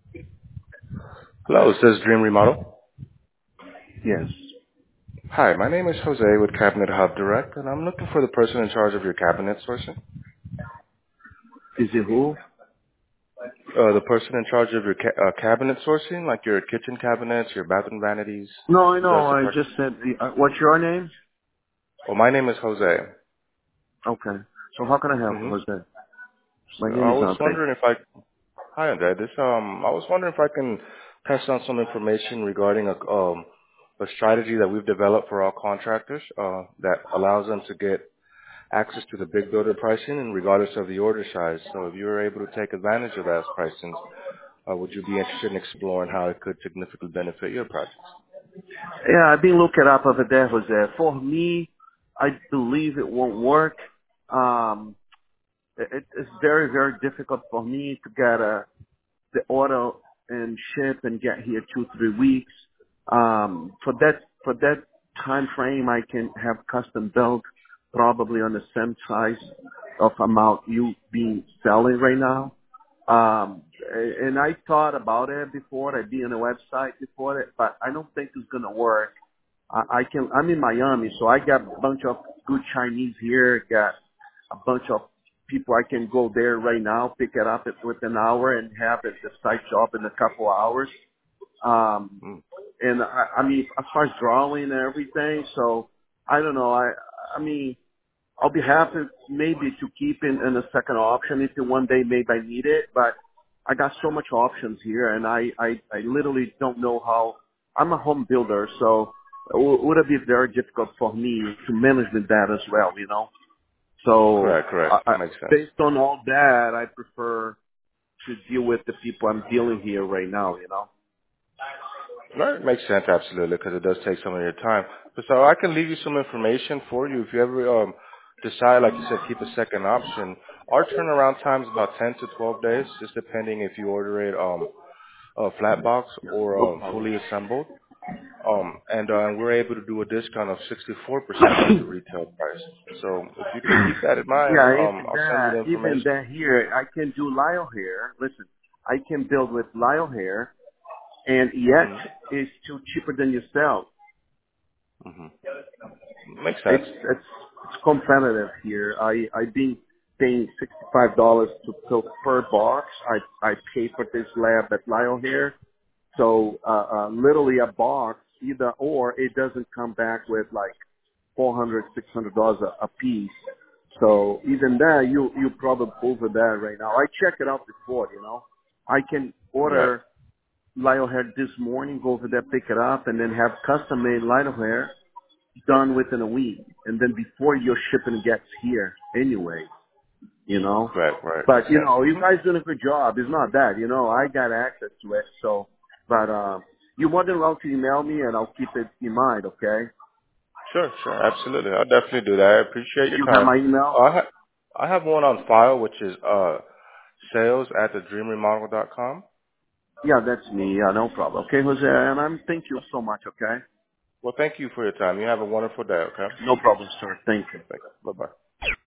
Hello, this is Dream Remodel. Yes. Hi, my name is Jose with Cabinet Hub Direct, and I'm looking for the person in charge of your cabinet sourcing. Is it who? The person in charge of your cabinet sourcing, like your kitchen cabinets, your bathroom vanities. No, I know. That's the I person. just said, what's your name? Well, my name is Jose. Okay. So how can I help, Mm-hmm. Jose? My So name I is was Andre. wondering if I. Hi, Andrea. I was wondering if I can pass on some information regarding a strategy that we've developed for all contractors that allows them to get access to the big builder pricing and regardless of the order size. So if you were able to take advantage of that pricing, would you be interested in exploring how it could significantly benefit your projects? Yeah, I've been looking up over there, Jose. For me, I believe it won't work. Um, it's very, very difficult for me to get the order and ship and get here 2-3 weeks. For that time frame, I can have custom built probably on the same size of amount you being selling right now. And I thought about it before. I'd be on a website before it, but I don't think it's gonna work. I'm in Miami, so I got a bunch of good Chinese here, got a bunch of people I can go there right now, pick it up within an hour and have it the site job in a couple hours. Um, Mm, and I mean, as far as drawing and everything, so I don't know. I mean, I'll be happy maybe to keep in a second option if one day maybe I need it, but I got so much options here and I literally don't know how. I'm a home builder, so would it be very difficult for me to manage with that as well, you know? So correct. Makes sense. based on all that, I prefer to deal with the people I'm dealing here right now, you know? Right, makes sense, absolutely, because it does take some of your time. So I can leave you some information for you if you ever decide, like you said, keep a second option. Our turnaround time is about 10 to 12 days, just depending if you order it a flat box Yeah, or no problem. fully assembled. And we're able to do a discount of 64% off the retail price. So if you can keep that in mind, Yeah, I'll send you the even information. that here, I can do Lyle hair. Listen, I can build with Lyle hair, and yet hmm it's still cheaper than yourself. hmm Makes sense. It's competitive here. I've been paying $65 to fill per box. I pay for this lab at Lyle hair. So literally a box, either or, it doesn't come back with like $400, $600 a piece. So even that, you probably over that right now. I checked it out before, you know. I can Right. order Lionel hair this morning, go over there, pick it up, and then have custom made Lionel hair done within a week, and then before your shipping gets here anyway, you know. Right. Makes But you sense. know, you hmm guys doing a good job. It's not that, you know. I got access to it, so. But you're more than welcome to email me, and I'll keep it in mind. Okay. Sure. Absolutely. I'll definitely do that. I appreciate your You have time. my email? I have one on file, which is sales at thedreamremodel.com. Yeah, that's me. Yeah, no problem. Okay, Jose, and thank you so much. Okay. Well, thank you for your time. You have a wonderful day, okay? No problem, sir. Thank you. Thanks. Bye-bye.